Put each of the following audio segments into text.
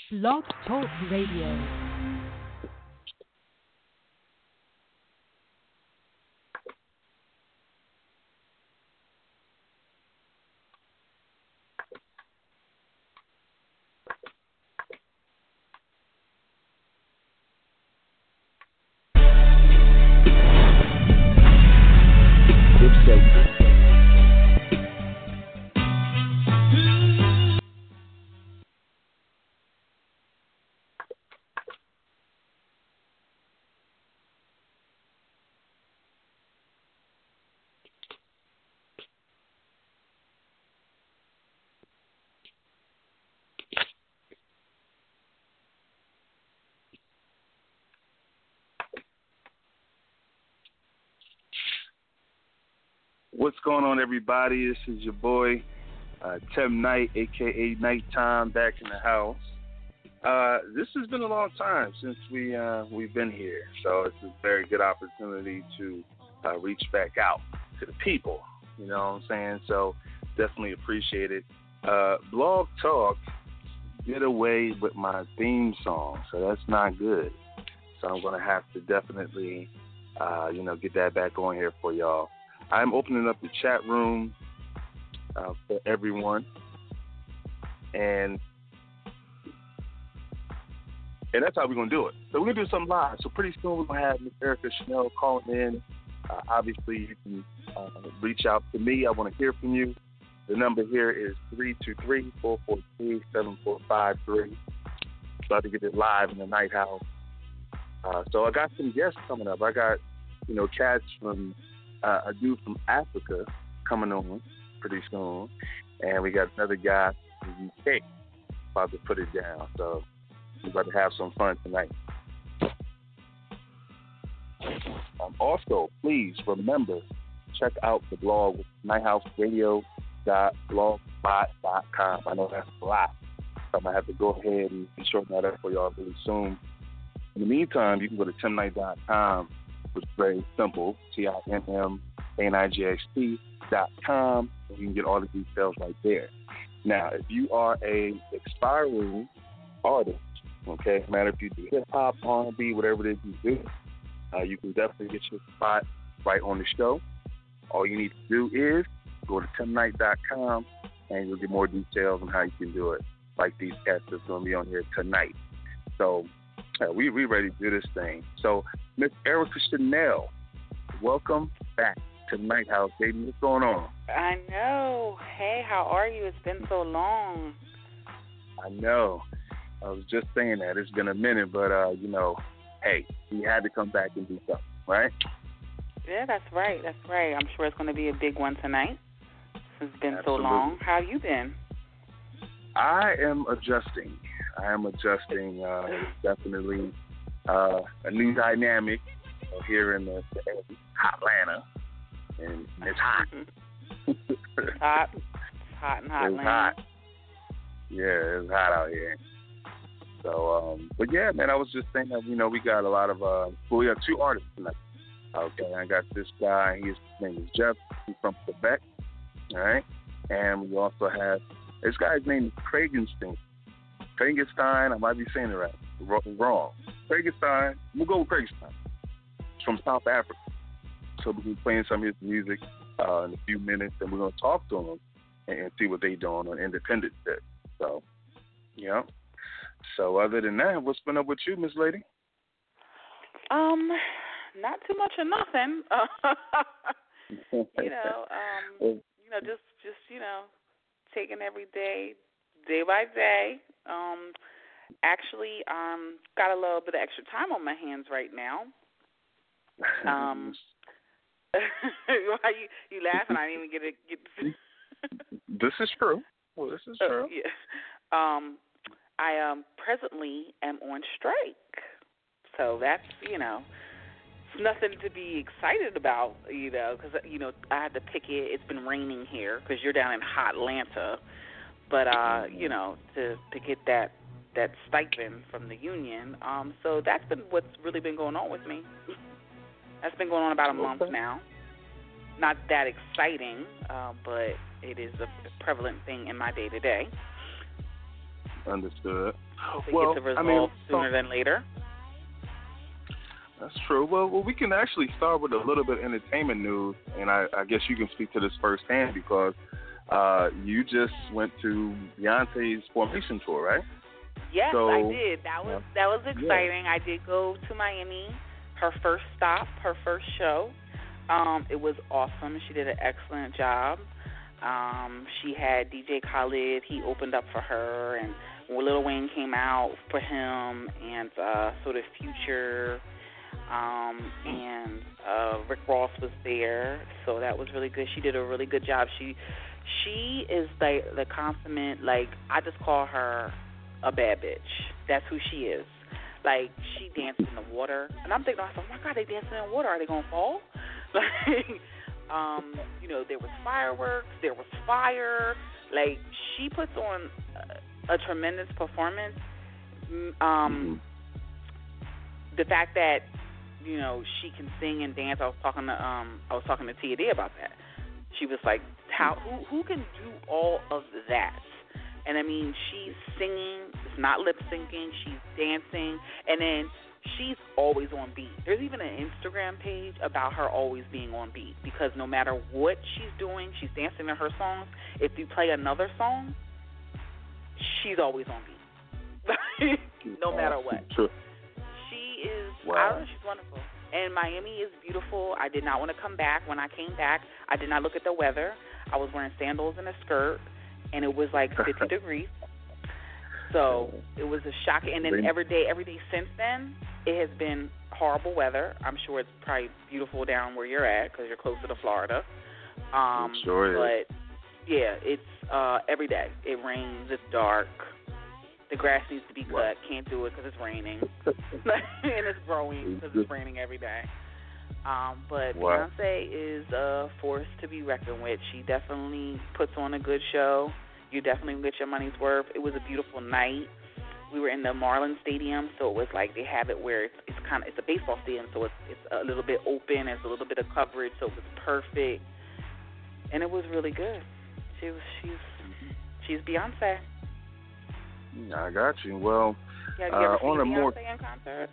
Blog Talk Radio. What's going on, everybody? This is your boy, Tim Knight, a.k.a. Nighttime, back in the house. This has been a long time since we've been here, so it's a very good opportunity to reach back out to the people, you know what I'm saying? So definitely appreciate it. Blog Talk did away with my theme song, so that's not good. So I'm going to have to definitely, get that back on here for y'all. I'm opening up the chat room for everyone, and that's how we're going to do it. So we're going to do something live. So pretty soon we're going to have Ms. Erica Chanel calling in. Obviously, you can reach out to me. I want to hear from you. The number here is 323-443-7453. About to get it live in the Night House. So I got some guests coming up. I got, cats from a dude from Africa coming on pretty soon, and we got another guy from the UK about to put it down. So we're about to have some fun tonight. Also, please remember, check out the blog, nighthouseradio.blogspot.com. I know that's a lot, so I'm going to have to go ahead and shorten that up for y'all really soon. In the meantime, you can go to timnight.com, which is very simple, TIMMANIGXT.com, and you can get all the details right there. Now, if you are a aspiring artist, okay, no matter if you do hip-hop, R&B, whatever it is you do, you can definitely get your spot right on the show. All you need to do is go to timnight.com, and you'll get more details on how you can do it, like these cats that's going to be on here tonight. So we ready to do this thing. So, Miss Erica Chanel, welcome back to the Night House, baby. What's going on? I know. Hey, how are you? It's been so long. I know. I was just saying that. It's been a minute, but, hey, we had to come back and do something, right? Yeah, that's right. That's right. I'm sure it's going to be a big one tonight. It's been Absolutely. So long. How have you been? I am adjusting. It's definitely a new dynamic here in the hot Atlanta, and it's hot. It's hot. It's hot in hot It's Atlanta. hot. Yeah, it's hot out here. So, but yeah, man, I was just thinking that, we got a lot of, we have two artists tonight. Okay, I got this guy, his name is Jeff, he's from Quebec, all right? And we also have, this guy's name is Craigenstein. Craigenstein, I might be saying it right, wrong. Craigenstein, we'll go with Craigenstein. He's from South Africa. So we'll be playing some of his music in a few minutes, and we're going to talk to them and see what they're doing on Independence Day. So, yeah. So other than that, what's been up with you, Miss Lady? Not too much of nothing. Just taking every day by day. Actually, got a little bit of extra time on my hands right now. Why you laughing? I didn't even get. This is true. Well, this is true. Yeah. I presently am on strike, so that's it's nothing to be excited about, because I had to pick it. It's been raining here because you're down in hot Atlanta, but to get that stipend from the union. So that's been what's really been going on with me. That's been going on about a month now. Not that exciting, but it is a prevalent thing in my day-to-day. Understood. Hope it gets resolved sooner than later. That's true. Well, we can actually start with a little bit of entertainment news, and I guess you can speak to this firsthand because you just went to Beyonce's Formation tour, right? Yes, I did. That was exciting. Yeah. I did go to Miami, her first stop, her first show. It was awesome. She did an excellent job. She had DJ Khaled. He opened up for her, and Lil Wayne came out for him, and so did Future, and Rick Ross was there. So that was really good. She did a really good job. She is the consummate, like, I just call her a bad bitch. That's who she is. Like, she danced in the water, and I'm thinking, oh my God, they dancing in the water. Are they gonna fall? Like, there was fireworks, there was fire. Like, she puts on a tremendous performance. The fact that she can sing and dance. I was talking to Tia D about that. She was like, who can do all of that? And I mean, she's singing, it's not lip syncing, she's dancing, and then she's always on beat. There's even an Instagram page about her always being on beat because no matter what she's doing, she's dancing to her songs. If you play another song, she's always on beat. No matter what. True. She is, wow. I don't know, she's wonderful. And Miami is beautiful. I did not want to come back. When I came back, I did not look at the weather. I was wearing sandals and a skirt, and it was like 50 degrees. So it was a shock. And then every day since then, it has been horrible weather. I'm sure it's probably beautiful down where you're at because you're closer to Florida. Sure is. But, yeah, it's every day. It rains. It's dark. The grass needs to be cut. Wow. Can't do it because it's raining. And it's growing because it's raining every day. But wow. Beyonce is a force to be reckoned with. She definitely puts on a good show. You definitely get your money's worth. It was a beautiful night. We were in the Marlins Stadium, so it was like they have it where it's a baseball stadium, so it's a little bit open. There's a little bit of coverage, so it was perfect, and it was really good. She's Beyonce. I got you. Well, have you ever seen Beyonce in concert?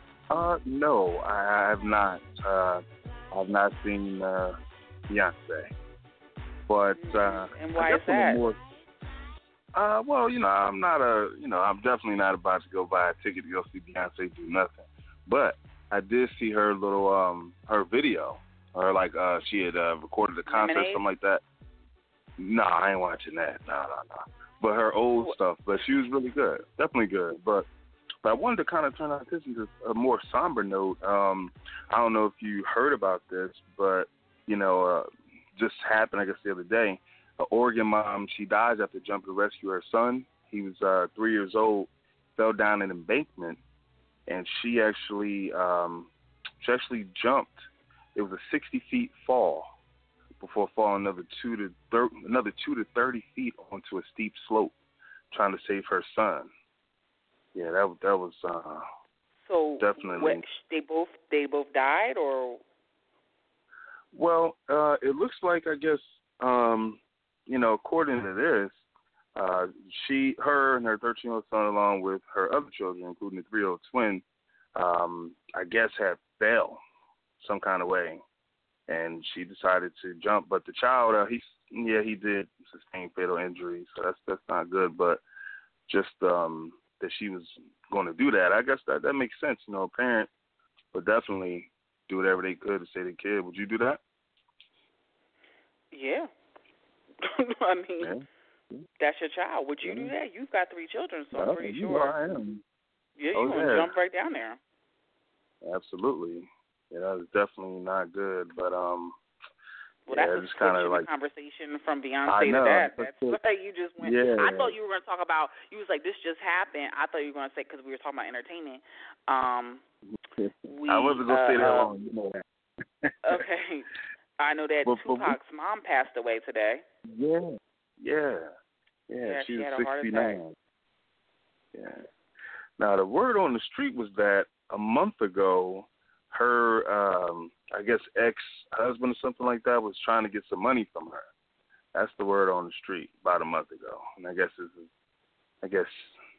No, I have not. I've not seen Beyonce, but and why is that? Well, I'm not I'm definitely not about to go buy a ticket to go see Beyonce do nothing. But I did see her little her video, or like she had recorded a concert, something like that. No, I ain't watching that. No. But her old stuff. But she was really good, definitely good. But I wanted to kind of turn our attention to a more somber note. I don't know if you heard about this, but just happened, I guess, the other day. An Oregon mom, she dies after jumping to rescue her son. He was 3 years old, fell down an embankment, and she actually jumped. It was a 60 feet fall before falling another 2 to 30 feet onto a steep slope, trying to save her son. Yeah, that was so definitely. They both died, or? Well, it looks like, I guess, according to this, her and her 13-year-old son, along with her other children, including the 3-year-old twin, I guess had fell some kind of way, and she decided to jump. But the child, he did sustain fatal injuries, so that's not good. But just that she was going to do that, I guess that makes sense. A parent would definitely do whatever they could to save the kid. Would you do that? Yeah. I mean, that's your child. Would you do that? You've got 3 children, so I'm pretty sure. I am. Yeah, you're going to jump right down there. Absolutely. Yeah, that's definitely not good. But that's a just kind of like conversation from Beyonce to that. That's like you just went. Yeah. I thought you were going to talk about. You was like, this just happened. I thought you were going to say, because we were talking about entertainment. I wasn't going to say that long. You know that. Okay. I know that Tupac's mom passed away today. Yeah. She was had a heart 69. attack. Yeah. Now the word on the street was that a month ago, her, I guess, ex-husband or something like that was trying to get some money from her. That's the word on the street about a month ago. And I guess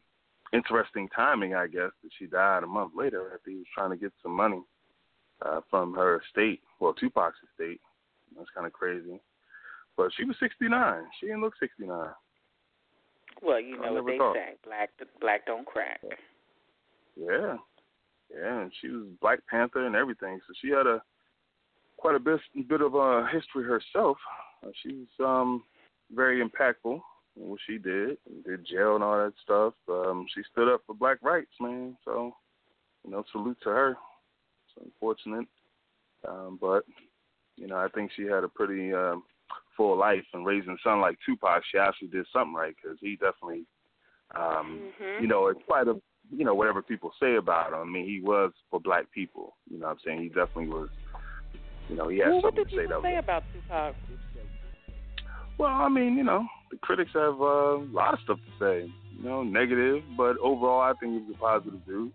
interesting timing, I guess, that she died a month later after he was trying to get some money from her estate, well, Tupac's estate. That's kind of crazy. But she was 69. She didn't look 69. Well, you know what they say, black don't crack. Yeah, and she was Black Panther and everything, so she had quite a bit of history herself. She was very impactful in what she did jail and all that stuff. She stood up for black rights, man. So, salute to her. It's unfortunate, but I think she had a pretty full life, and raising a son like Tupac, she actually did something right, because he definitely, in spite of whatever people say about him, I mean, he was for black people. You know what I'm saying? He definitely was. He had something to say. What did people say about Tupac? Well, I mean, the critics have a lot of stuff to say, negative, but overall, I think he was a positive dude.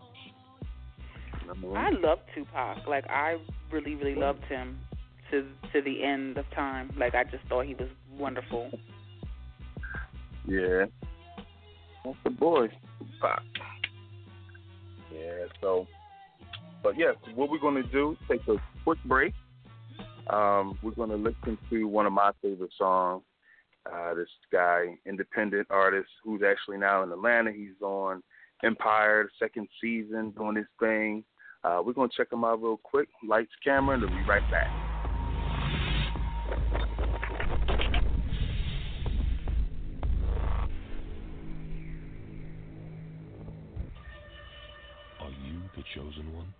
I loved Tupac. Like, I really, really loved him to the end of time. Like, I just thought he was wonderful. Yeah. That's the boy, Tupac. Yeah, so, but yeah, what we're going to do, take a quick break. We're going to listen to one of my favorite songs. This guy, independent artist, who's actually now in Atlanta. He's on Empire, the second season, doing his thing. We're going to check him out real quick. Lights, camera, and we'll be right back. Are you the chosen one?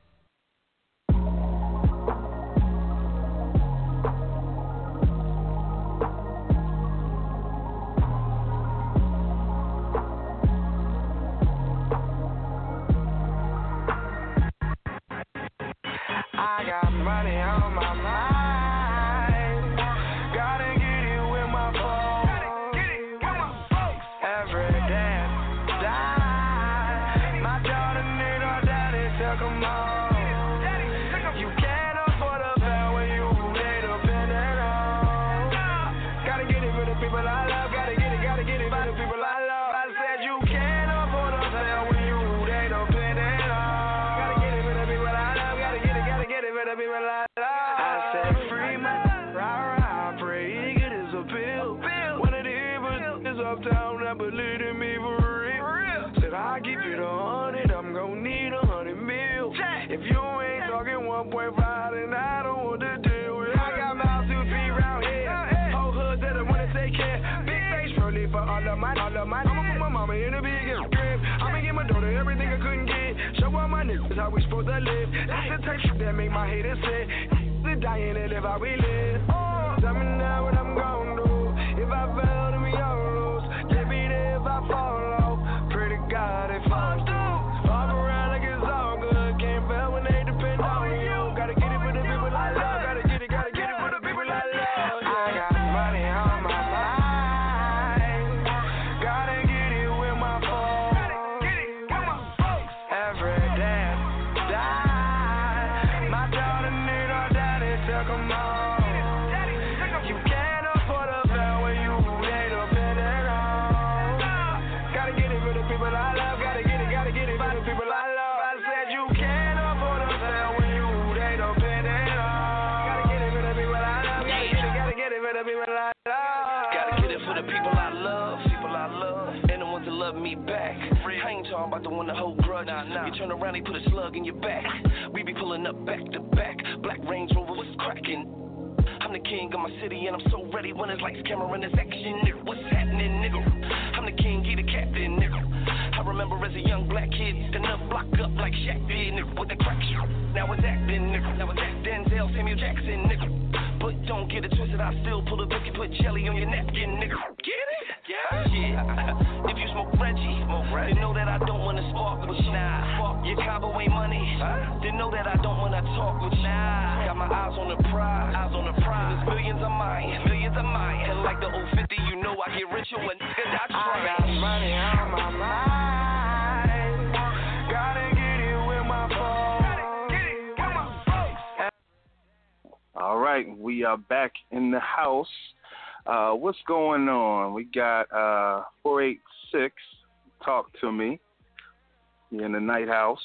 How we supposed to live? That's the type shit that make my haters say the dying and live how we live. Tell me now what I'm gonna do. If I fail to be on rules, let me there if I fall off. Pray to God if I'm through. Walk around like it's all good. Can't fail when they depend on you. Gotta get it for the people I love. Gotta get it for the people I love. I got money on my mind. Gotta get it with my phone. Every day. Come on. You can't afford a bell when you ain't dependent on. Gotta get it for the people I love. Gotta get it for the people I love. I said you can't afford a bell when you ain't dependent on. Gotta get it for the people I love. Gotta get it for the people I love. Gotta get it for the people I love. People I love. And the ones that love me back. I ain't talking about the one that hold grudge. You turn around, they put a slug in your back. We be pulling up back to back. Black Range Rover was cracking. I'm the king of my city and I'm so ready when it's lights, camera, and it's action, nigga. What's happening, nigga? I'm the king, he the captain, nigga. I remember as a young black kid, standing up, block up like Shaq did, nigga, with the crack shit. Now it's acting, nigga. Now it's Denzel, Samuel Jackson, nigga. But don't get it twisted, I still pull a Vicky, put jelly on your napkin, nigga. Get it? Yeah. If you smoke Reggie, then know that I don't wanna spark with you. Your combo ain't money, then know that I don't wanna talk with you. Got my eyes on the prize, There's millions of mine. And like the old 50, you know I get richer when niggas I try. I got money on my mind. Gotta get it with my phone. All right, we are back in the house. What's going on? We got 486, talk to me. You're in the Night House.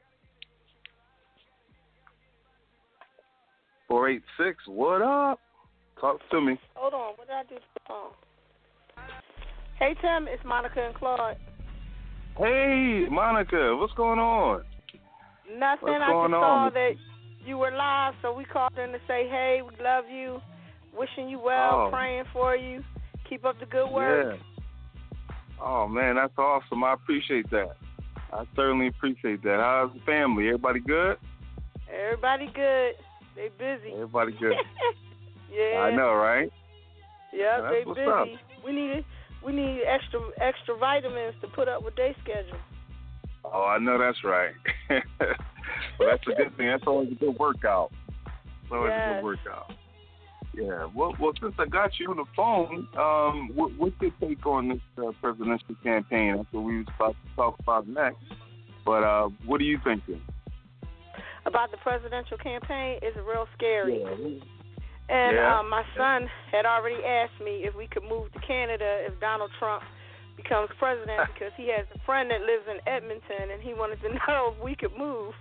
486, what up? Talk to me. Hold on, what did I do to the phone? Hey, Tim, it's Monica and Claude. Hey, Monica, what's going on? Nothing. What's I going just saw on? that you were live, so we called in to say, hey, we love you, wishing you well, praying for you. Keep up the good work. Yeah. Oh, man, that's awesome. I appreciate that. I certainly appreciate that. How's the family? Everybody good? Everybody good. They busy. Everybody good. Yeah. I know, right? Yeah, they what's busy. up. We need extra vitamins to put up with their schedule. Oh, I know that's right. Well, that's a good thing. That's always a good workout. It's always a good workout. Yeah. Well, since I got you on the phone, what's your take on this presidential campaign? That's what we was about to talk about next. But what are you thinking? About the presidential campaign? It's real scary. Yeah. And my son had already asked me if we could move to Canada if Donald Trump becomes president because he has a friend that lives in Edmonton and he wanted to know if we could move.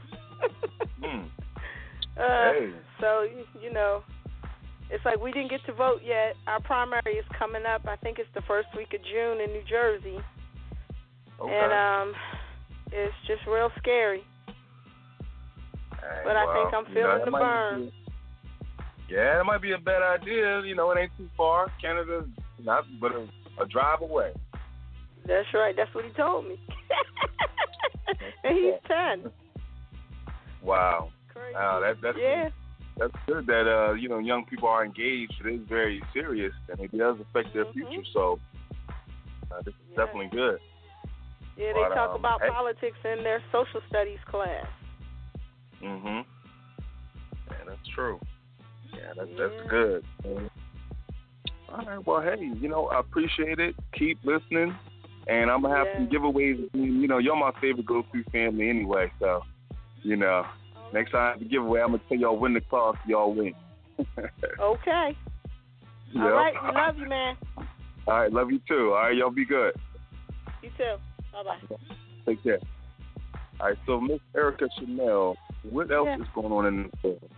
Hey. So, you know, it's like we didn't get to vote yet. Our primary is coming up. I think it's the first week of June in New Jersey. Okay. And it's just real scary. Hey, but I think I'm feeling the burn. Yeah, it might be a bad idea. You know, it ain't too far. Canada's not but a drive away. That's right. That's what he told me. And he's 10. Wow. Crazy. That's good that young people are engaged. It is very serious, and it does affect their future. So this is definitely good. Yeah, they talk about politics in their social studies class. Yeah, that's true. Yeah, that's good. All right, well, hey, I appreciate it. Keep listening, and I'm going to have some giveaways. You're my favorite go-to family anyway, so, next time I have a giveaway, I'm going to tell y'all when the class y'all win. Okay. Yep. All right, we love you, man. All right, love you too. All right, y'all be good. You too. Bye-bye. Take care. All right, so Miss Erica Chanel, what else is going on in the world?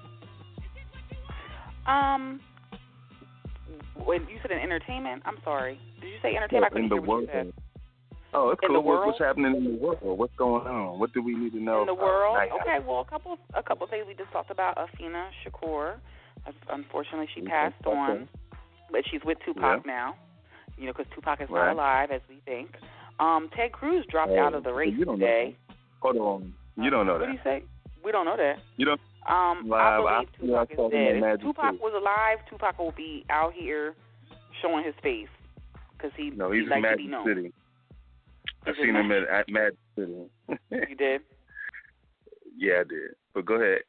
When you said in entertainment, I'm sorry. Did you say entertainment? I couldn't hear what you said. Oh, it's in cool. The world? What's happening in the world? What's going on? What do we need to know? In the world? Okay, well, a couple things. We just talked about Afeni Shakur. Unfortunately, she passed on, but she's with Tupac now. Because Tupac is not alive, as we think. Ted Cruz dropped out of the race today. Hold on. You don't know that. What do you say? We don't know that. You don't. I believe Tupac is dead. If Tupac was alive, Tupac will be out here showing his face because he's in Magic City. I seen him at Magic City. You did? Yeah, I did. But go ahead.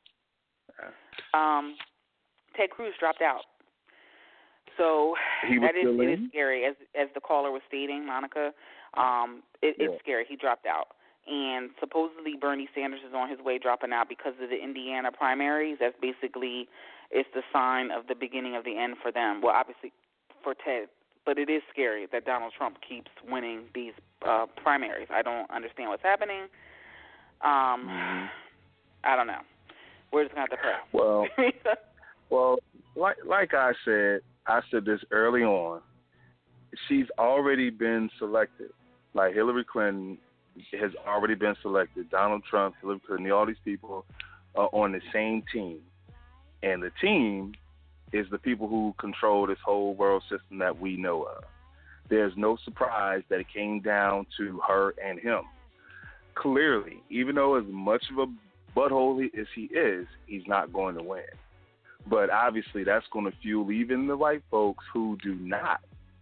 Ted Cruz dropped out. So it is scary, as the caller was stating, Monica. It's scary. He dropped out. And supposedly Bernie Sanders is on his way dropping out because of the Indiana primaries. That's basically, it's the sign of the beginning of the end for them. Well, obviously for Ted. But it is scary that Donald Trump keeps winning these primaries. I don't understand what's happening. I don't know. We're just going to have to pray. Well, like I said this early on. She's already been selected. Like Hillary Clinton has already been selected. Donald Trump, Hillary Clinton, all these people are on the same team. And the team is the people who control this whole world system that we know of. There's no surprise that it came down to her and him. Clearly, even though as much of a butthole as he is, he's not going to win. But obviously that's going to fuel even the white folks who do not,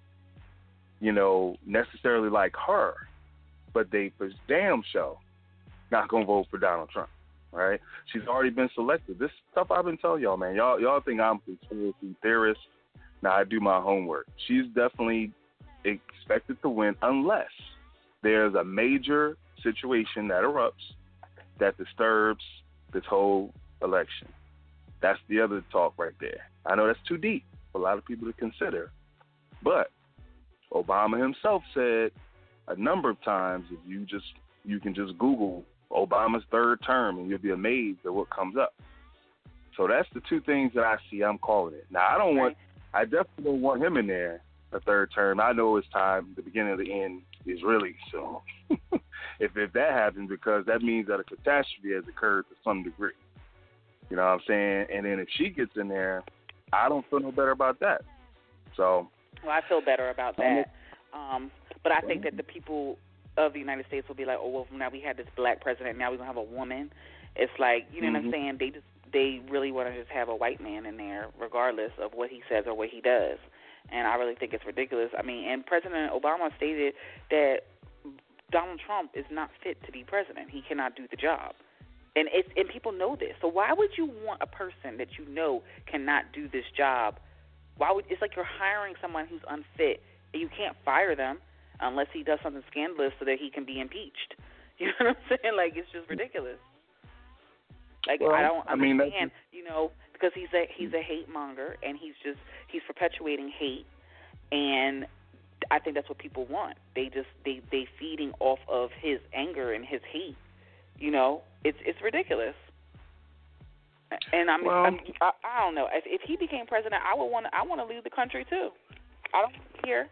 necessarily like her, but they for damn sure not going to vote for Donald Trump, right? She's already been selected. This stuff I've been telling y'all, man. Y'all think I'm a conspiracy theorist. Now, I do my homework. She's definitely expected to win unless there's a major situation that erupts that disturbs this whole election. That's the other talk right there. I know that's too deep for a lot of people to consider. But Obama himself said a number of times if you can just Google Obama's third term and you'll be amazed at what comes up. So that's the two things that I see. I'm calling it. Now I definitely don't want him in there a third term. I know it's time. The beginning of the end is really soon. if that happens, because that means that a catastrophe has occurred to some degree. You know what I'm saying? And then if she gets in there, I don't feel no better about that. So. Well, I feel better about that. But I think that the people of the United States will be like, oh, well, now we had this black president, now we're going to have a woman. It's like, you know what I'm saying? They really want to just have a white man in there, regardless of what he says or what he does. And I really think it's ridiculous. I mean, and President Obama stated that Donald Trump is not fit to be president. He cannot do the job. And people know this. So why would you want a person that you know cannot do this job? It's like you're hiring someone who's unfit, and you can't fire them unless he does something scandalous so that he can be impeached. You know what I'm saying? Like, it's just ridiculous. Like, well, I don't understand, because he's a hate monger, and he's perpetuating hate, and I think that's what people want. They feeding off of his anger and his hate. It's ridiculous. And I don't know. If he became president, I want to leave the country too. I don't care.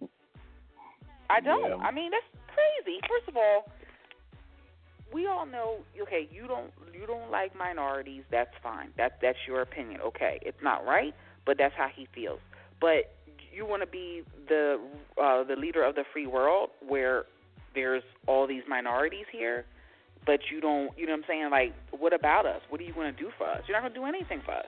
I don't. Yeah. I mean, that's crazy. First of all, we all know. Okay, you don't like minorities. That's fine. That's your opinion. Okay, it's not right, but that's how he feels. But you want to be the leader of the free world where there's all these minorities here, but you don't. You know what I'm saying? Like, what about us? What are you going to do for us? You're not going to do anything for us.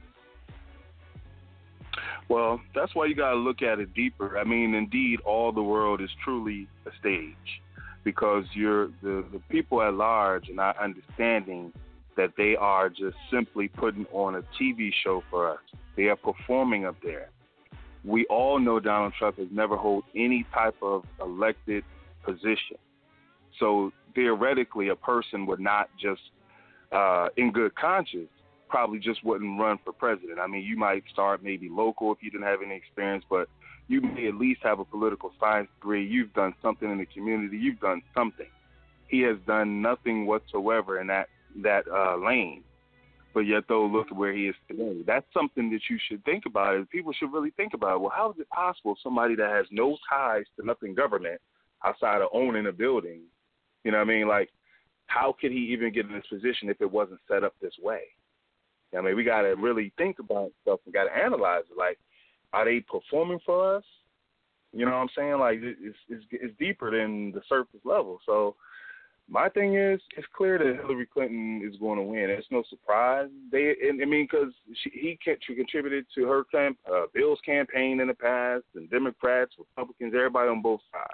Well, that's why you got to look at it deeper. I mean, indeed, all the world is truly a stage, because the people at large are not understanding that they are just simply putting on a TV show for us. They are performing up there. We all know Donald Trump has never held any type of elected position. So theoretically, a person would not just, in good conscience, probably just wouldn't run for president. I mean, you might start maybe local if you didn't have any experience, but you may at least have a political science degree. You've done something in the community. You've done something. He has done nothing whatsoever in that lane. But yet, though, look at where he is today. That's something that you should think about. People should really think about, well, how is it possible somebody that has no ties to nothing government outside of owning a building, you know what I mean? Like, how could he even get in this position if it wasn't set up this way? I mean, we got to really think about stuff and got to analyze it. Like, are they performing for us? You know what I'm saying? Like, it's deeper than the surface level. So my thing is, it's clear that Hillary Clinton is going to win. It's no surprise. Because he contributed to her Bill's campaign in the past, and Democrats, Republicans, everybody on both sides.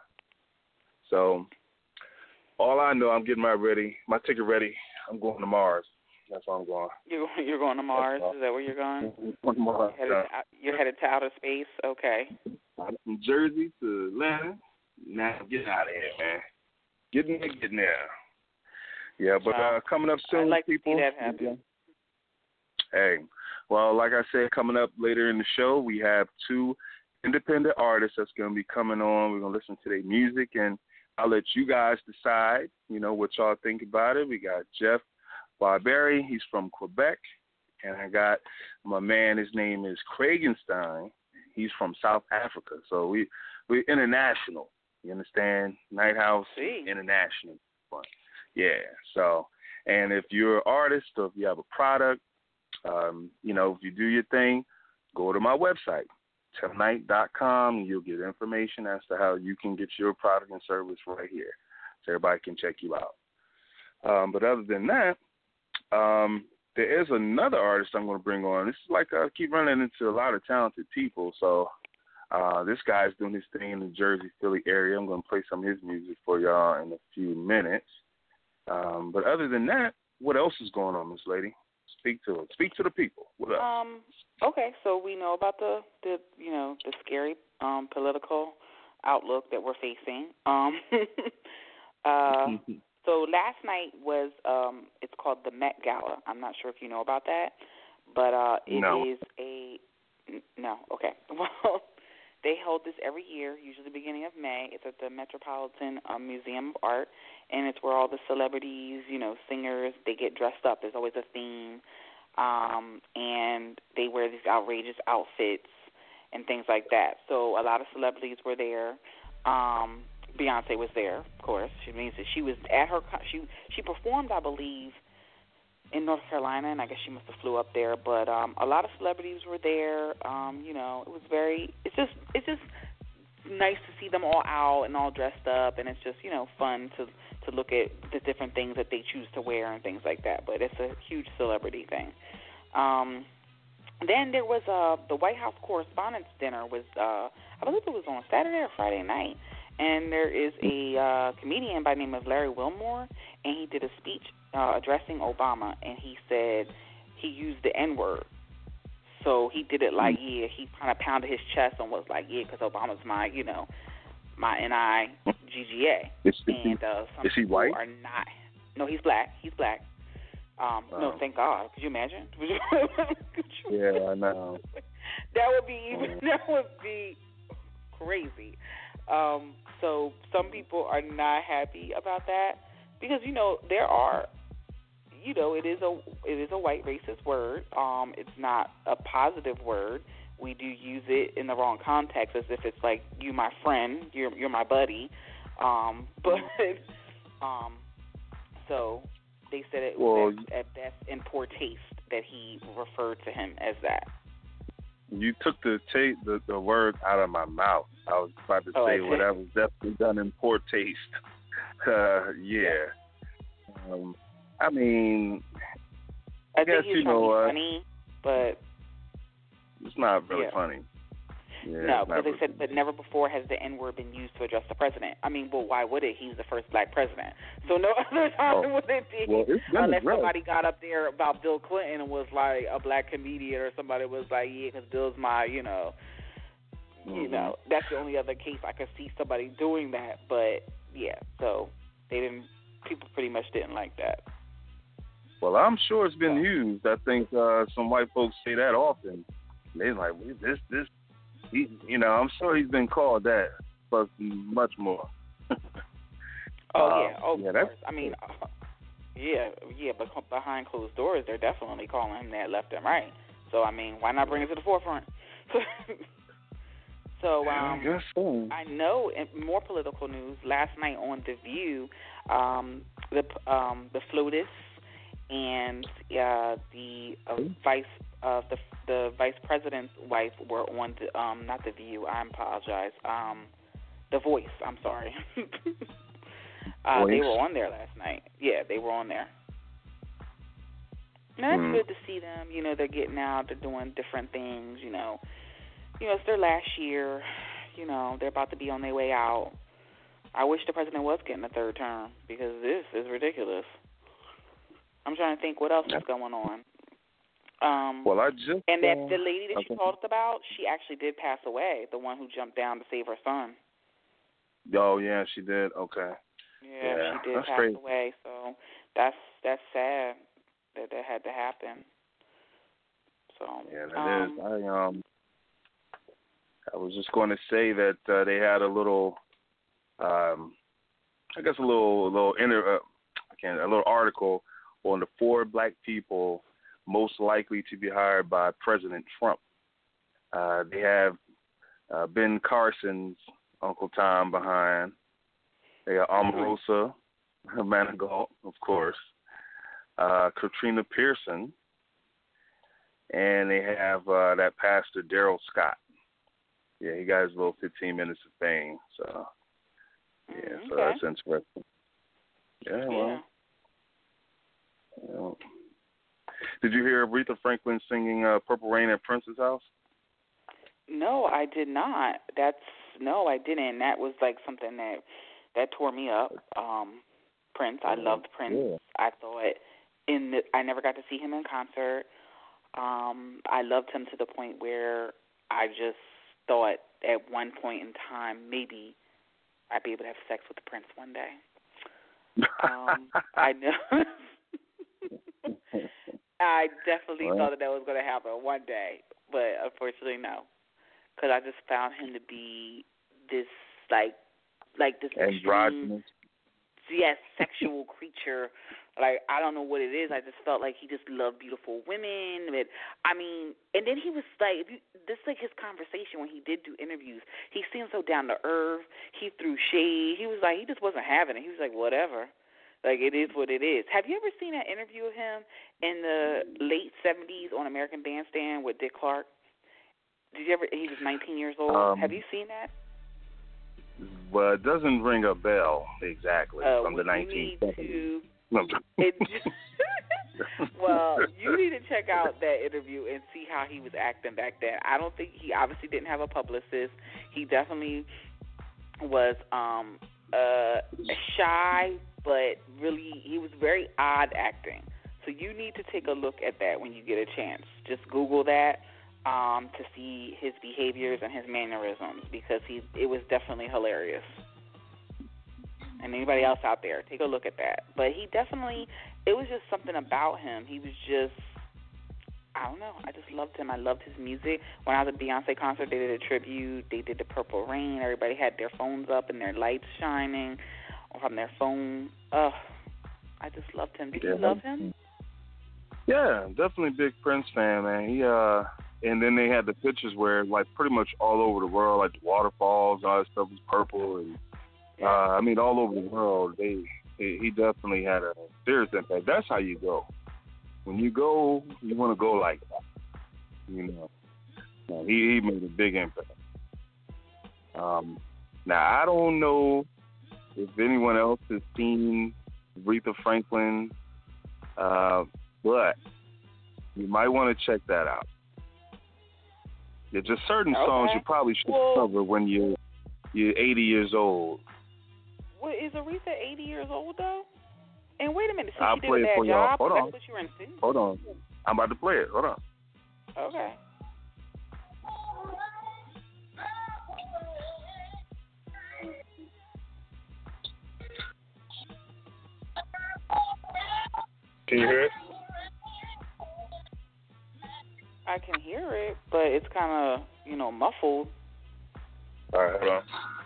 So all I know, I'm getting my ticket ready. I'm going to Mars. That's where I'm going. You're going to Mars? Is that where you're going? Mars, you're headed to outer space? Okay. From Jersey to Atlanta. Now get out of here, man. Getting there. Yeah, but coming up soon, I'd like people. To see that happen. Hey, well, like I said, coming up later in the show, we have two independent artists that's going to be coming on. We're going to listen to their music, and I'll let you guys decide, what y'all think about it. We got Jeff Barberry, he's from Quebec, and I got my man, his name is Craigenstein. He's from South Africa. So we're international. You understand? Night House International. Yeah. So, and if you're an artist or if you have a product, if you do your thing, go to my website, temknight.com, and you'll get information as to how you can get your product and service right here, so everybody can check you out. But other than that, there is another artist I'm going to bring on. This is like I keep running into a lot of talented people. So this guy's doing his thing in the Jersey, Philly area. I'm going to play some of his music for y'all in a few minutes. But other than that, what else is going on, Miss Lady? Speak to it. Speak to the people. What else? Okay, so we know about the scary political outlook that we're facing. So last night was, it's called the Met Gala. I'm not sure if you know about that, but it is no. Okay. Well, They hold this every year, usually beginning of May. It's at the Metropolitan Museum of Art, and it's where all the celebrities, singers, they get dressed up. There's always a theme, and they wear these outrageous outfits and things like that. So a lot of celebrities were there. Beyonce was there, of course. She means that she was at her. She performed, I believe, in North Carolina, and I guess she must have flew up there. But a lot of celebrities were there. It was very. It's just nice to see them all out and all dressed up, and it's just fun to look at the different things that they choose to wear and things like that. But it's a huge celebrity thing. Then there was the White House Correspondents' Dinner was I believe it was on Saturday or Friday night, and there is a comedian by the name of Larry Wilmore, and he did a speech addressing Obama, and he said he used the N-word. So he did it like, he kind of pounded his chest and was like, because Obama's my NIGGA. Is he white? Are not. No, he's black. He's black. No, thank God. Could you imagine? Yeah, I know. That would be crazy. So some people are not happy about that because there are, it is a white racist word. It's not a positive word. We do use it in the wrong context, as if it's like you my friend, you're my buddy. So they said it was at best in poor taste that he referred to him as that. You took the word out of my mouth. I was about to say that was definitely done in poor taste. Yeah. I mean, I guess think he's trying to be funny, but it's not really funny. Yeah, no, because they said, but never before has the N-word been used to address the president. I mean, well, why would it? He's the first black president. So no other time would it be, unless somebody got up there about Bill Clinton and was like a black comedian, or somebody was like, because Bill's my, that's the only other case I could see somebody doing that. But yeah, so people pretty much didn't like that. Well, I'm sure it's been used. I think some white folks say that often. They're like, this. I'm sure he's been called that, plus much more. Of course. I mean, but behind closed doors, they're definitely calling him that left and right. So, I mean, why not bring it to the forefront? So, I know in more political news, last night on The View, the FLOTUS and the vice president's wife were on not The View. I apologize. The Voice. I'm sorry. They were on there last night. Yeah, they were on there. And that's good to see them. They're getting out. They're doing different things. It's their last year. They're about to be on their way out. I wish the president was getting a third term because this is ridiculous. I'm trying to think what else is going on. And that the lady that you told us about, she actually did pass away. The one who jumped down to save her son. Oh yeah, she did. Okay. Yeah, she did pass away. So that's sad that had to happen. So yeah, that is. I was just going to say that they had a little, a little article on the 4 black people most likely to be hired by President Trump. They have Ben Carson's Uncle Tom behind. They got Omarosa Manigault, of course, Katrina Pearson, and they have that pastor Daryl Scott. Yeah, he got his little 15 minutes of fame. So, so that's interesting. Yeah, well. Yeah. Did you hear Aretha Franklin singing Purple Rain at Prince's house? No, I did not. I didn't. That was like something that tore me up. Prince, I loved Prince. Yeah. I thought I never got to see him in concert. I loved him to the point where I just thought at one point in time maybe I'd be able to have sex with the Prince one day. I know. I definitely thought that was going to happen one day, but unfortunately, no. because I just found him to be this like this androgynous. Yes, sexual creature. Like, I don't know what it is. I just felt like he just loved beautiful women. But, I mean, and then he was like, this like his conversation when he did do interviews. He seemed so down to earth. He threw shade. He was like, he just wasn't having it. He was like, whatever. Like, it is what it is. Have you ever seen that interview of him in the late 70s on American Bandstand with Dick Clark? Did you ever? He was 19 years old. Have you seen that? Well, it doesn't ring a bell exactly from the 1970s. Well, you need to check out that interview and see how he was acting back then. I don't think he obviously didn't have a publicist. He definitely was shy, but really he was very odd acting. So you need to take a look at that when you get a chance. Just Google that. To see his behaviors and his mannerisms, because it was definitely hilarious. And anybody else out there, take a look at that. But he definitely, it was just something about him. He was just, I don't know, I just loved him. I loved his music. When I was at Beyonce concert, they did a tribute. They did the Purple Rain. Everybody had their phones up and their lights shining from their phone. I just loved him. Did you love him? Yeah, definitely big Prince fan, man. And then they had the pictures where, like, pretty much all over the world, like the waterfalls and all that stuff was purple. And, I mean, all over the world, he definitely had a serious impact. That's how you go. When you go, you want to go like that. You know, he made a big impact. Now, I don't know if anyone else has seen Aretha Franklin, but you might want to check that out. There's just certain songs you probably should cover when you're 80 years old. Well, is Aretha 80 years old, though? And wait a minute, so I'll she did play a it for bad y'all. job? Hold That's on. what you were insinuating? Hold on. I'm about to play it. Hold on. Okay. Can you hear it? I can hear it, but it's kind of, muffled. All right, hold on.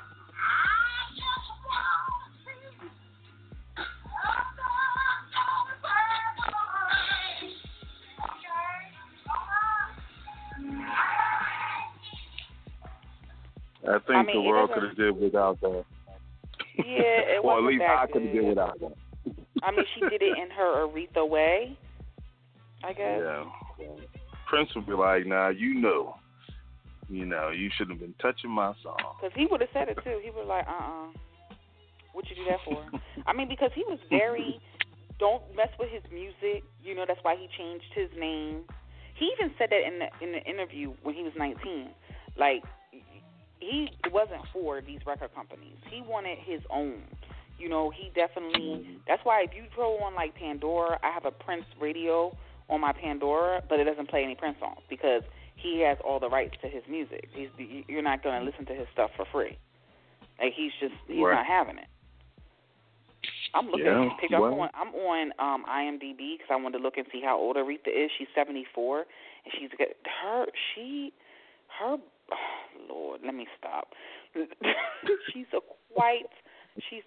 I think the world could have did without that. Yeah, it or wasn't at least that I could have did without that. I mean, she did it in her Aretha way, I guess. Yeah. Prince would be like, nah, you shouldn't have been touching my song. Because he would have said it, too. He was like, what'd you do that for? I mean, because he was very, don't mess with his music. That's why he changed his name. He even said that in the interview when he was 19. Like, he wasn't for these record companies. He wanted his own. He definitely, that's why if you throw on, like, Pandora, I have a Prince radio on my Pandora, but it doesn't play any Prince songs because he has all the rights to his music. You're not going to listen to his stuff for free. Like, he's not having it. I'm looking at his picture. I'm on IMDb because I wanted to look and see how old Aretha is. She's 74, and she's got her. Oh, Lord, let me stop. She's She's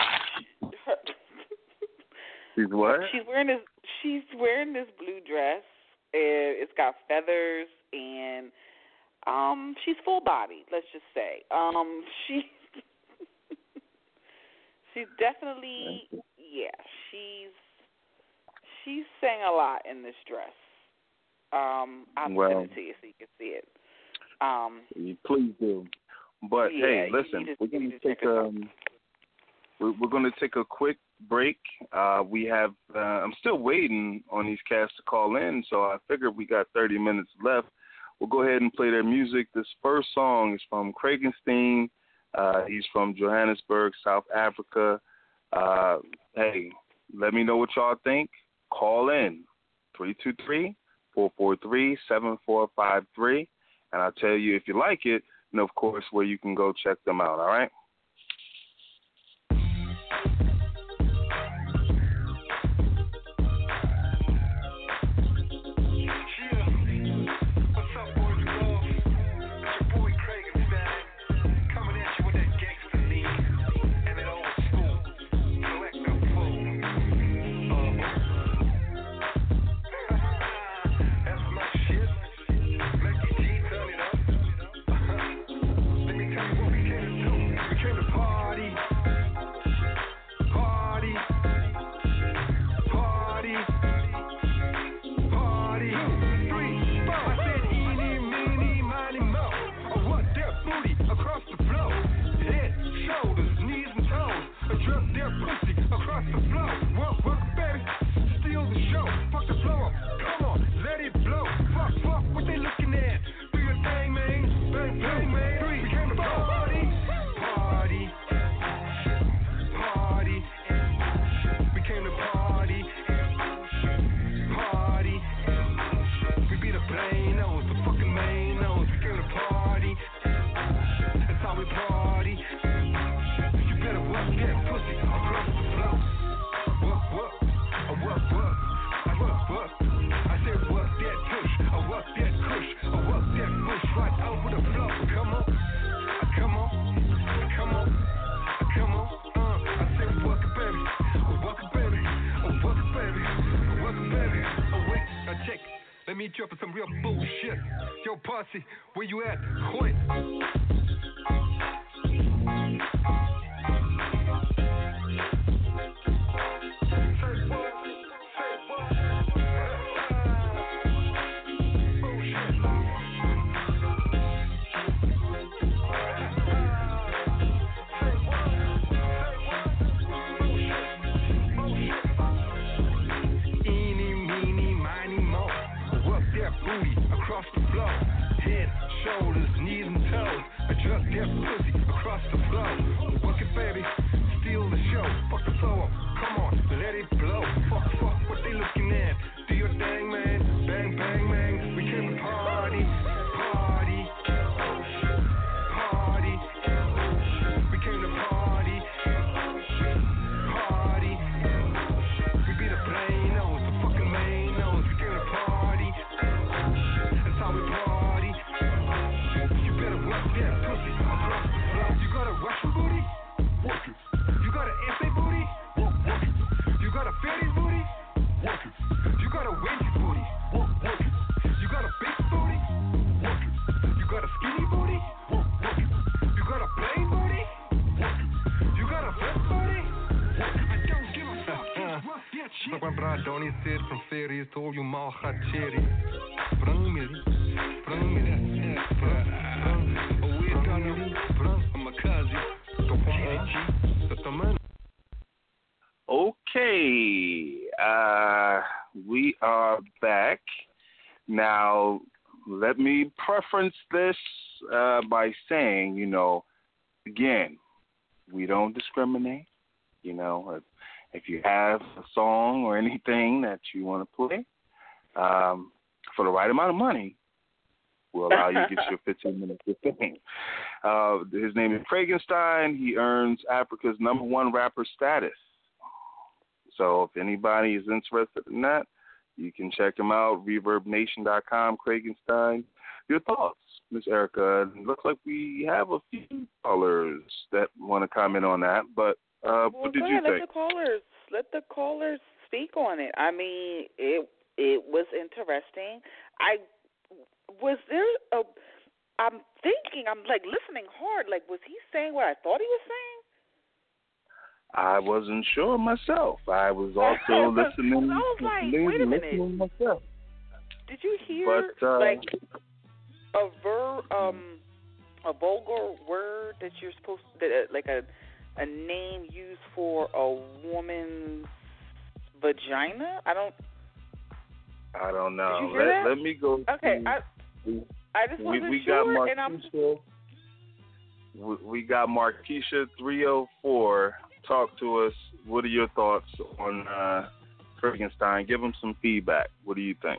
what? She's wearing this blue dress, and it's got feathers, and she's full bodied. Let's just say she's definitely she's sang a lot in this dress. I'll send it to you so you can see it. Please do. But hey, listen, we're going to take a quick break. We have I'm still waiting on these cats to call in, so I figured we got 30 minutes left. We'll go ahead and play their music. This first song is from Kragenstein. He's from Johannesburg, South Africa. Hey, let me know what y'all think. Call in 323-443-7453, and I'll tell you if you like it, and of course where you can go check them out. All right. meet you up for some real bullshit. Yo, posse, where you at? Quit. Across the floor, head, shoulders, knees and toes. Adjust their pussy across the floor. Work it, baby, steal the show. Fuck the flow up, come on, let it blow. Fuck, what they looking at? Do your thing, man. Bang, bang, bang. We came to party, party, party. We came to party, party. We be the plain nose, the fucking main nose. We came to party. That's how we party. You better work that pussy across the floor. You got a Russian booty? Work it. You got an essay booty? Work it. You got a fatty booty? Work it. You got a wedgie booty? Work it. You got a big booty? Work it. You got a skinny booty? Work it. You got a plain booty? Work it. You got a fat booty? Work it. I don't give a fuck. Work that shit. Mijn braad Donnie zit van series, hoor je mal gaat cherry. Sprang me, sprang. Oh, we done it, sprang. I'm a cousin. Okay, we are back. Now, let me preference this by saying, again, we don't discriminate. If you have a song or anything that you want to play, for the right amount of money, we'll allow you to get your 15 minutes of fame. His name is Kragenstein. He earns Africa's #1 rapper status. So if anybody is interested in that, you can check him out, ReverbNation.com, Kragenstein. Your thoughts, Miss Erica? It looks like we have a few callers that want to comment on that, but what did you think? Let the callers speak on it. I mean, it was interesting. I'm thinking, I'm like listening hard. Like, was he saying what I thought he was saying? I wasn't sure myself. I was also listening. I was like, wait a minute. Myself. Did you hear like a vulgar word that you're supposed to, like a name used for a woman's vagina? I don't know. Did you hear that? Let me go. Okay, I just wasn't sure, and I'm. We got Markeisha 304. Talk to us. What are your thoughts on Kragenstein? Give him some feedback. What do you think?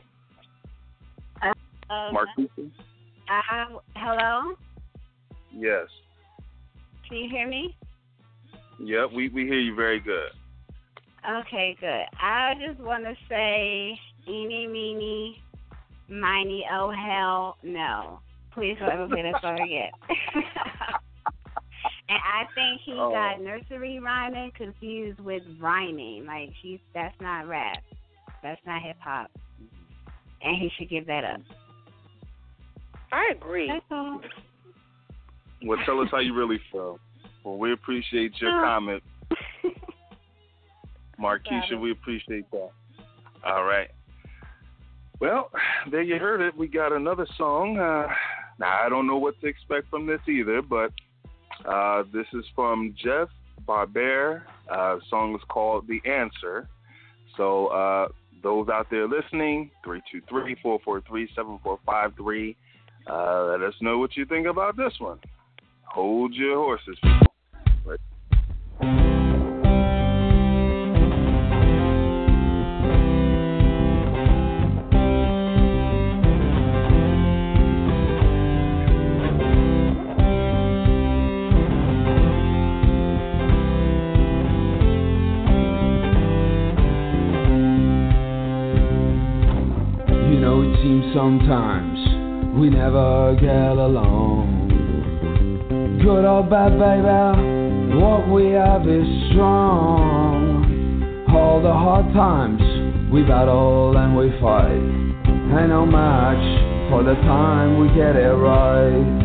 Markeisha? Hello? Yes. Can you hear me? Yep, we hear you very good. Okay, good. I just want to say, eeny, meeny, miny, oh, hell, no. Please don't ever play that song again. And I think he got nursery rhyming confused with rhyming. Like, that's not rap. That's not hip-hop. And he should give that up. I agree. That's all. Well, tell us how you really feel. Well, we appreciate your comment. Markeisha, we appreciate that. All right. Well, there you heard it. We got another song. Now, I don't know what to expect from this either, but this is from Jeff Barber. The song is called The Answer. So those out there listening, 323-443-7453, let us know what you think about this one. Hold your horses, people. Right. Sometimes we never get along. Good or bad, baby, what we have is strong. All the hard times we battle and we fight. ain't no match for the time we get it right.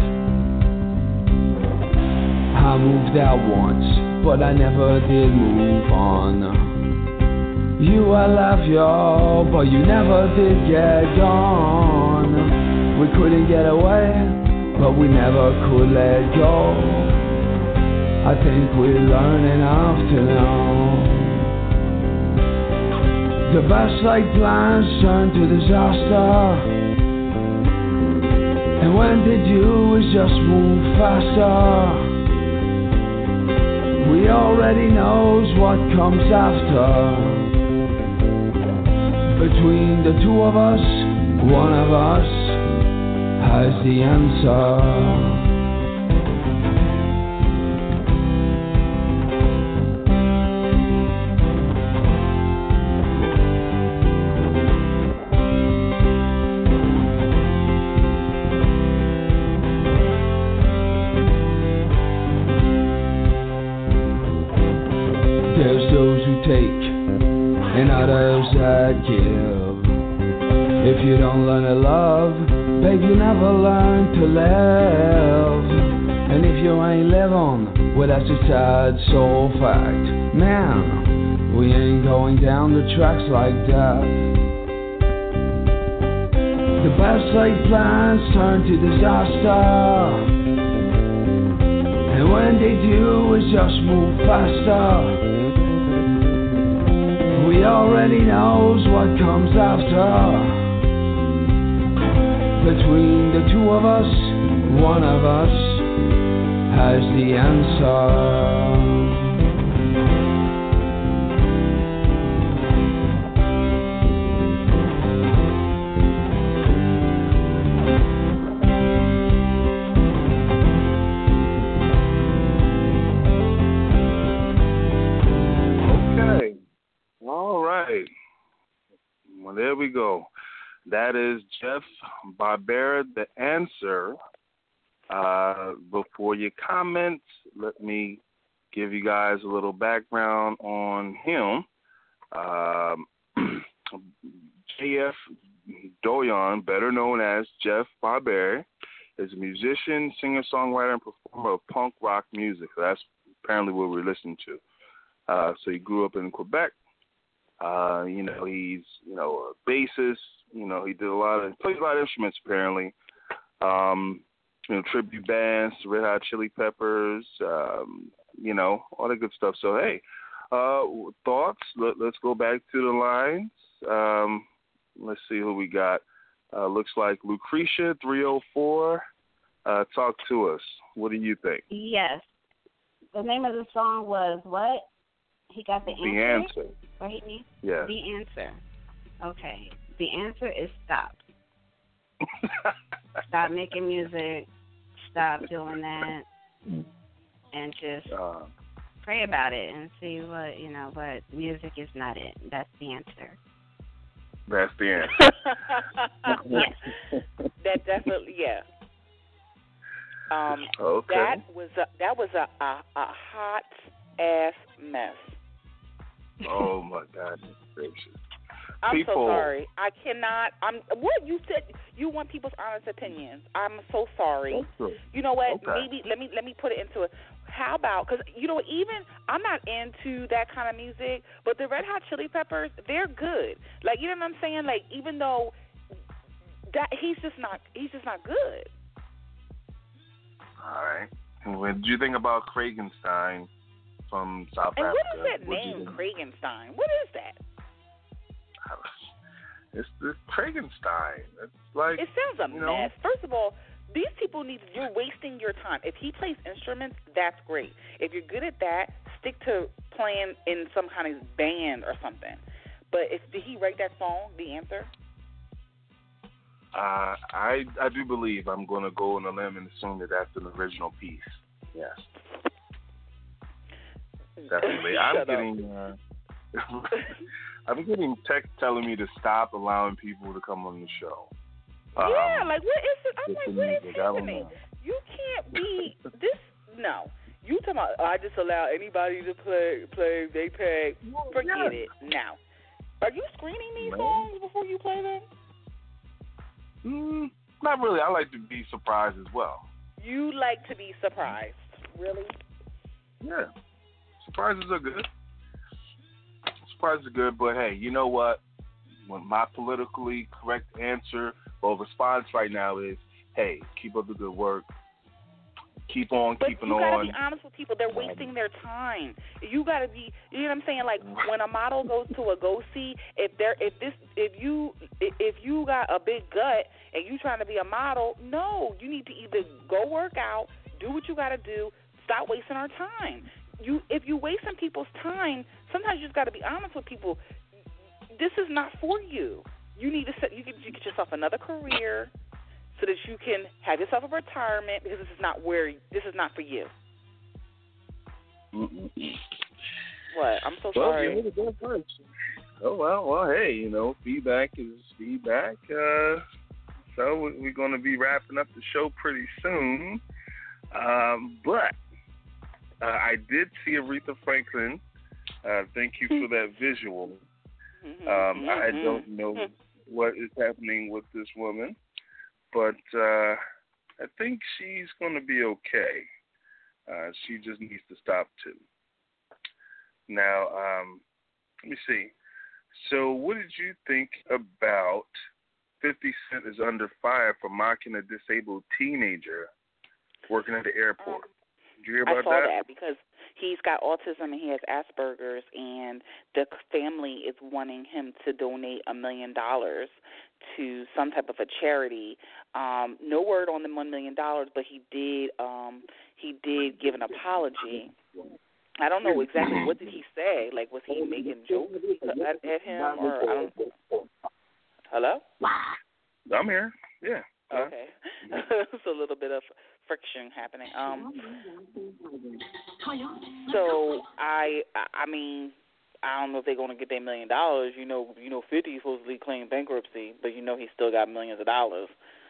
I moved out once, but I never did move on. You, I love you, but you never did get gone. We couldn't get away, but we never could let go. I think we learned enough to know the best laid plans turn to disaster. And when they do, it's just move faster. We already knows what comes after. Between the two of us, one of us has the answer. If you don't learn to love, babe, you never learn to live. And if you ain't living, well, that's a sad soul fact. Man, we ain't going down the tracks like that. The best laid plans turn to disaster. And when they do, it's just move faster. We already knows what comes after. Between the two of us, one of us has the answer. Okay. All right. Well, there we go. That is Jeff Barbera, The Answer. Before you comment, let me give you guys a little background on him. J.F. Doyon, better known as Jeff Barbera, is a musician, singer-songwriter, and performer of punk rock music. That's apparently what we're listening to. So he grew up in Quebec. He's a bassist. He did plays a lot of instruments apparently. Tribute bands, Red Hot Chili Peppers, all that good stuff. So hey, thoughts? Let's go back to the lines. Let's see who we got. Looks like Lucretia 304. Talk to us. What do you think? Yes. The name of the song was what? He got the answer. The Answer. Right? Yes. The Answer. Okay. The answer is stop. Stop making music. Stop doing that. And just pray about it and see what, but music is not it. That's the answer. That's the answer. Yes. That definitely, yeah. Okay. That was a hot ass mess. Oh my God, gracious. I'm so sorry. I cannot. What you said? You want people's honest opinions. I'm so sorry. You know what? Okay. Maybe let me put it into it. How about, because even I'm not into that kind of music, but the Red Hot Chili Peppers, they're good. Like, you know what I'm saying? Like, even though that he's just not good. All right. And what did you think about Kragenstein from South Africa? And what is that name, Kragenstein? What is that? It's the Kragenstein. It's like, it sounds a mess. First of all, these people you're wasting your time. If he plays instruments, that's great. If you're good at that, stick to playing in some kind of band or something. But did he write that song, The Answer? I do believe I'm going to go on a limb and assume that that's an original piece. Yes. Definitely. I'm getting text telling me to stop allowing people to come on the show. Yeah, like what is it? I'm like, what is happening? You can't be this. No, you talking about? I just allow anybody to play. They pay. Forget it. Now, are you screening these songs before you play them? Not really. I like to be surprised as well. You like to be surprised, really? Yeah, surprises are good. Surprises are good, but hey, you know what? When my politically correct answer or response right now is, hey, keep up the good work. Keep on keeping on. But you gotta be honest with people. They're wasting their time. You gotta be. You know what I'm saying? Like when a model goes to a go-see, if you got a big gut and you trying to be a model, no, you need to either go work out, do what you gotta do, stop wasting our time. If you wasting people's time, sometimes you just gotta be honest with people. This is not for you. You need to you get yourself another career, so that you can have yourself a retirement, because this is not for you. What? I'm so sorry. Well, hey, feedback is feedback. So we're going to be wrapping up the show pretty soon. But I did see Aretha Franklin. Thank you for that visual. I don't know what is happening with this woman, but I think she's going to be okay. She just needs to stop too. Now, let me see. So what did you think about 50 Cent is under fire for mocking a disabled teenager working at the airport? Did you hear about that? I saw that because he's got autism and he has Asperger's, and the family is wanting him to donate $1 million to some type of a charity. No word on the $1 million, but he did give an apology. I don't know exactly what did he say. Like, was he making jokes at him, or I don't know. Hello? I'm here. Yeah. Okay. It's a little bit of friction happening. So I mean, I don't know if they're going to get their $1 million. 50 supposedly claimed bankruptcy, but he still got millions of dollars.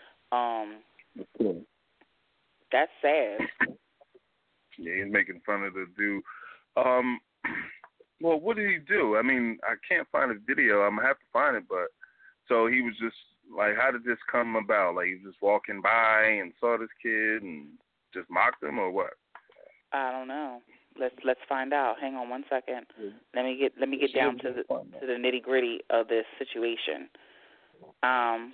That's sad. Yeah, he's making fun of the dude. Well, what did he do? I mean, I can't find a video. I'm gonna have to find it, but so he was just like, how did this come about? Like, he was just walking by and saw this kid and just mocked him, or what? I don't know. Let's find out. Hang on one second. Let me get down to the nitty gritty of this situation. $1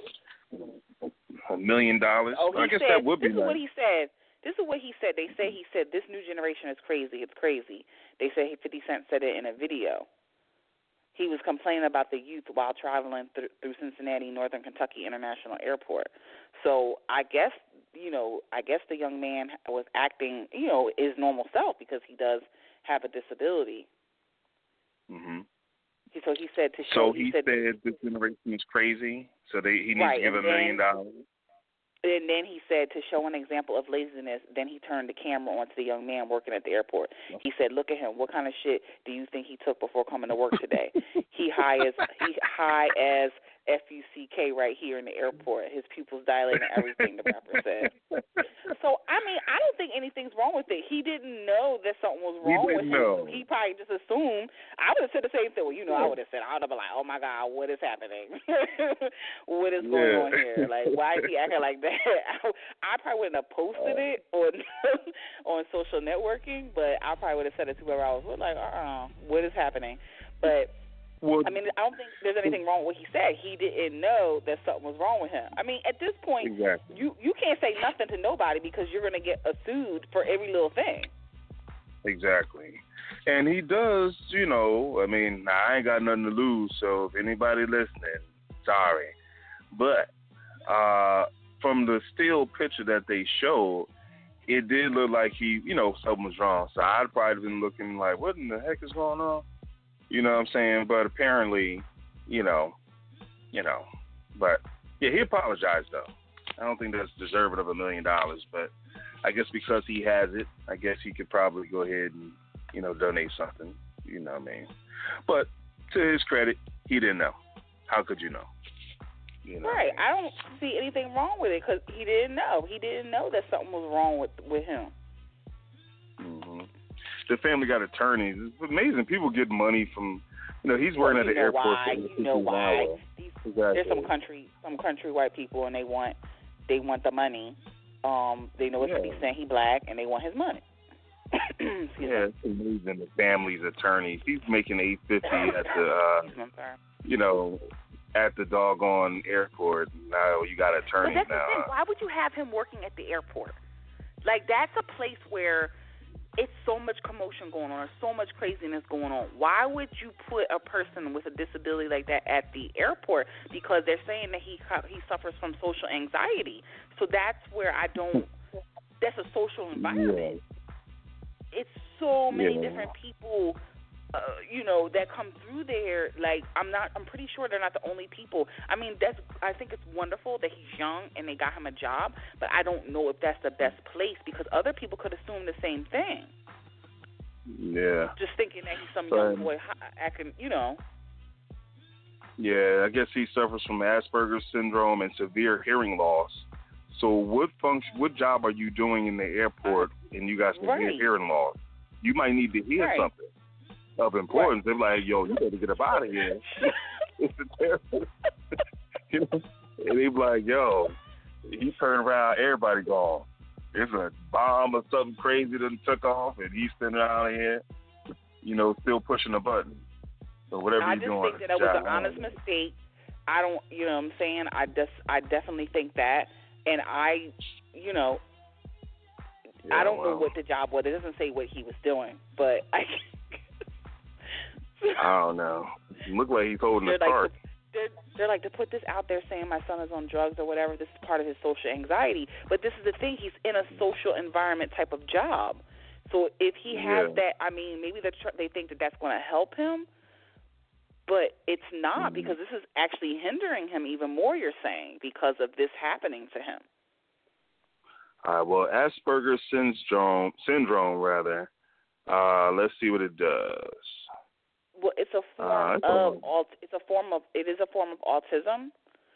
million. Oh, I guess that would be. This is what he said. This is what he said. He said this new generation is crazy. It's crazy. They say 50 Cent said it in a video. He was complaining about the youth while traveling through Cincinnati, Northern Kentucky International Airport. So I guess the young man was acting, his normal self, because he does have a disability. Mhm. So he said to show. So he said this generation is crazy. So he needs to give $1 million. And then he said, to show an example of laziness, then he turned the camera on to the young man working at the airport. He said, look at him. What kind of shit do you think he took before coming to work today? He high as F-U-C-K right here in the airport. His pupils dilating and everything, the rapper said. So, I mean, I don't think anything's wrong with it. He didn't know that something was wrong with him. So he probably just assumed. I would have said the same thing. Well, I would have said, I would have been like, oh, my God, what is happening? What is going on here? Like, why is he acting like that? I probably wouldn't have posted it on social networking, but I probably would have said it to whoever I was with, like, what is happening? But I mean, I don't think there's anything wrong with what he said. He didn't know that something was wrong with him. I mean, at this point, exactly. you can't say nothing to nobody because you're going to get sued for every little thing. Exactly. And he does, I mean, I ain't got nothing to lose, so if anybody listening, sorry. But from the still picture that they showed, it did look like he, something was wrong. So I'd probably been looking like, what in the heck is going on? You know what I'm saying? But apparently, but yeah, he apologized though. I don't think that's deserving of $1 million, but I guess because he has it, I guess he could probably go ahead and, donate something. You know what I mean? But to his credit, he didn't know. How could you know? Right. I don't see anything wrong with it because he didn't know. He didn't know that something was wrong with him. Mm-hmm. The family got attorneys. It's amazing. People get money from, he's working at the airport. You know why? These Exactly. There's some country white people, and they want the money. They know it's Yeah. 50 Cent, he black, and they want his money. Yeah, it's amazing. The family's attorneys. He's making $850 at the at the doggone airport. Now you got attorneys but that's now. The thing. Why would you have him working at the airport? Like, that's a place where it's so much commotion going on, so much craziness going on. Why would you put a person with a disability like that at the airport? Because they're saying that he suffers from social anxiety. So that's where that's a social environment. Yeah. It's so many different people, that come through there. Like, I'm pretty sure they're not the only people. I mean, I think it's wonderful that he's young and they got him a job, but I don't know if that's the best place because other people could assume the same thing. Yeah. Just thinking that he's some young boy acting, Yeah, I guess he suffers from Asperger's syndrome and severe hearing loss. So what job are you doing in the airport and you got severe hearing loss? You might need to hear something of importance. They're like, yo, you better get up out of here. It's terrible. And they be like, yo, he turned around, everybody gone. There's a bomb or something crazy that took off, and he's sitting around here, still pushing a button. So whatever he's doing. I just think that was an honest mistake. I don't, you know what I'm saying? I definitely think that. And I don't know what the job was. It doesn't say what he was doing, but I don't know. It looked like he's holding a cart. They're like, to put this out there saying my son is on drugs or whatever, this is part of his social anxiety. But this is the thing, he's in a social environment type of job. So if he has that, I mean, maybe they think that that's going to help him, but it's not because this is actually hindering him even more, you're saying, because of this happening to him. All right, well, Asperger's syndrome, let's see what it does. Well, it's a form it is a form of autism.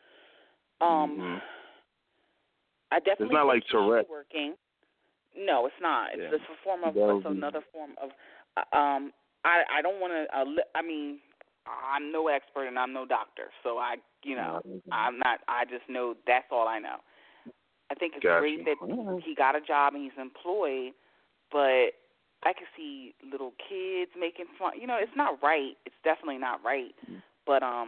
I definitely it's not like Tourette. Working. No, it's not. It's a form of another form of. I don't want to. I mean, I'm no expert and I'm no doctor, so I'm not. I just know that's all I know. I think it's great that he got a job and he's employed, but I can see little kids making fun. It's not right. It's definitely not right. But I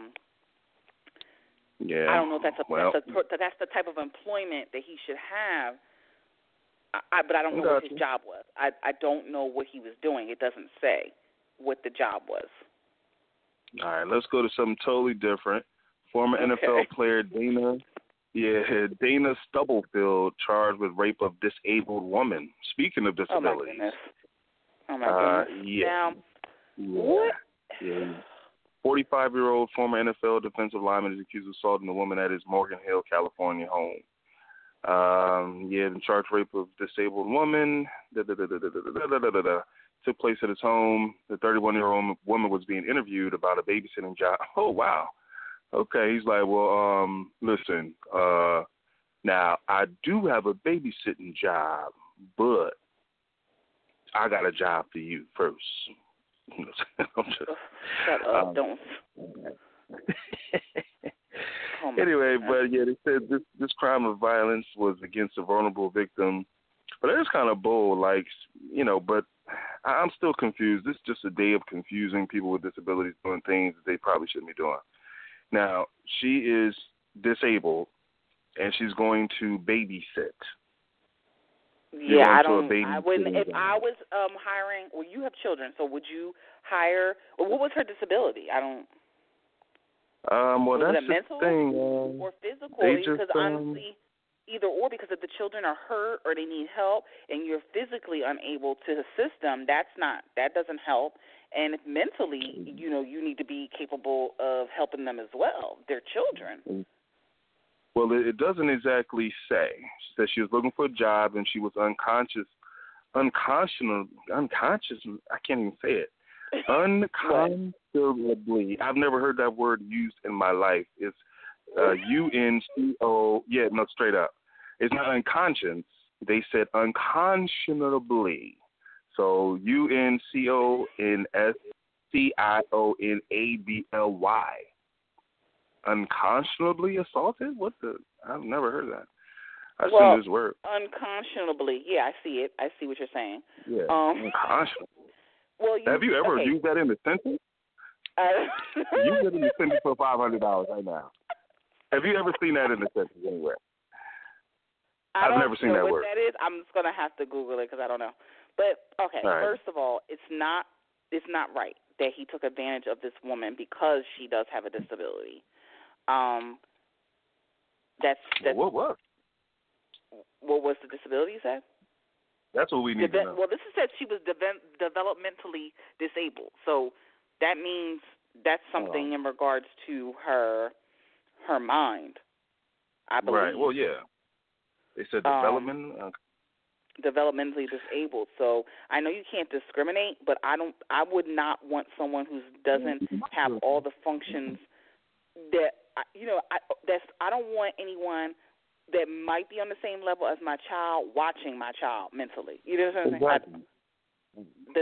don't know if that's the type of employment that he should have. But I don't know what his job was. I don't know what he was doing. It doesn't say what the job was. All right, let's go to something totally different. Former NFL player Dana Stubblefield charged with rape of disabled woman. Speaking of disabilities. Oh, my goodness. Yeah. What? Yeah. 45-year-old former NFL defensive lineman is accused of assaulting a woman at his Morgan Hill, California home. The charged rape of disabled woman. Took place at his home. The 31-year-old woman was being interviewed about a babysitting job. Oh, wow. Okay. He's like, well, listen, now I do have a babysitting job, but I got a job for you first. Shut up, don't. Anyway, but they said this crime of violence was against a vulnerable victim. But it is kind of bold, but I'm still confused. This is just a day of confusing people with disabilities doing things that they probably shouldn't be doing. Now, she is disabled, and she's going to babysit. Yeah, I wouldn't. If I was hiring, well, you have children, so would you hire? Well, what was her disability? I don't. Well, was that's it mental the thing. or physical? Because honestly, either or. Because if the children are hurt or they need help, and you're physically unable to assist them, that doesn't help. And if mentally, you need to be capable of helping them as well. They're children. Well, it doesn't exactly say. She said she was looking for a job and she was unconscious. I can't even say it. Uncontrollably. I've never heard that word used in my life. It's UNCO. Yeah, no, straight up. It's not unconscious. They said unconscionably. So UNCONSCIONABLY. unconscionably assaulted? What the? I've never heard that. I've well, seen this word. Unconscionably. Yeah, I see it. I see what you're saying. Yeah, unconscionably. Well, have you ever used that in a sentence? You get in the sentence for $500 right now. Have you ever seen that in a sentence anywhere? I've never seen that word. That is. I'm just gonna have to Google it because I don't know. But okay, right. First of all, it's not right that he took advantage of this woman because she does have a disability. That's what was? What was the disability you said? That's what we need to know. Well, this said she was developmentally disabled, so that means that's something in regards to her mind, I believe. Right. Well, yeah. They said developmentally disabled. So I know you can't discriminate, but I would not want someone who doesn't have all the functions that I don't want anyone that might be on the same level as my child watching my child mentally. You know what I'm saying? Exactly.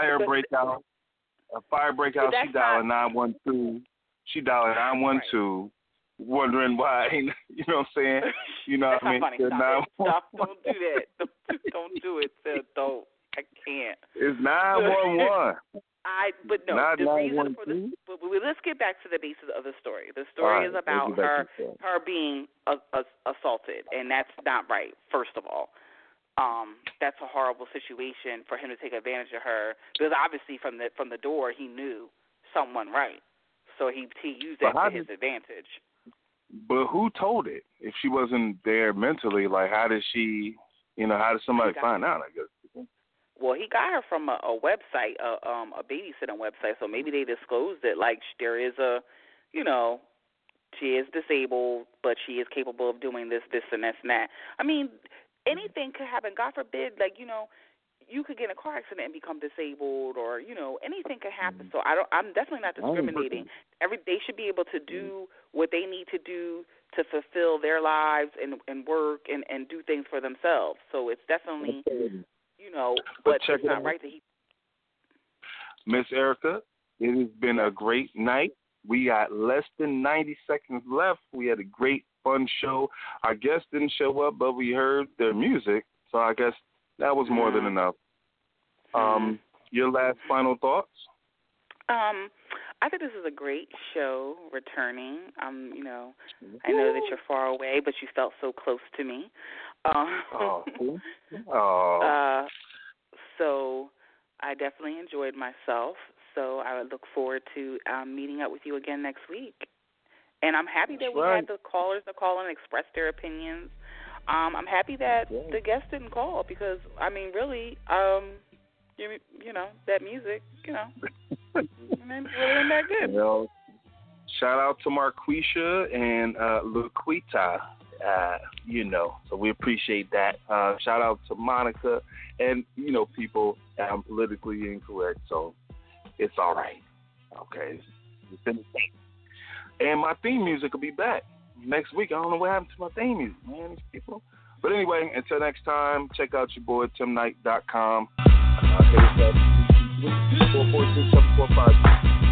A fire breakout. She dialing 912. She dialing 912. Wondering why, you know what I'm saying? You know what I mean? Funny. Stop. Don't do that. Don't do it. Don't. I can't. It's 911. But no, not the reason for this. But let's get back to the basis of the story. The story is about her being assaulted, and that's not right. First of all, that's a horrible situation for him to take advantage of her because obviously from the door he knew someone right, so he used that to his advantage. But who told it? If she wasn't there mentally, like how did she? How did somebody find out? I guess. Well, he got her from a website, a babysitting website. So maybe they disclosed it. Like there is she is disabled, but she is capable of doing this, and this, and that. I mean, anything could happen. God forbid, you could get in a car accident and become disabled, or anything could happen. So I'm definitely not discriminating. They should be able to do what they need to do to fulfill their lives and work and do things for themselves. So it's definitely, but it's not right that he. Miss Erica, it has been a great night. We got less than 90 seconds left. We had a great, fun show. Our guests didn't show up, but we heard their music, so I guess that was more than enough. Your last final thoughts? I think this is a great show, returning. I know that you're far away, but you felt so close to me. So I definitely enjoyed myself. So I would look forward to meeting up with you again next week. And I'm happy that we had the callers to call and express their opinions. I'm happy that the guests didn't call because, really, that music, it wasn't that good. Shout out to Marquisha and Laquita, so we appreciate that. Shout out to Monica and, people, I'm politically incorrect, so it's all right. Okay. And my theme music will be back next week. I don't know what happened to my theme music, man, these people. But anyway, until next time, check out your boy, TimKnight.com. 446-7445.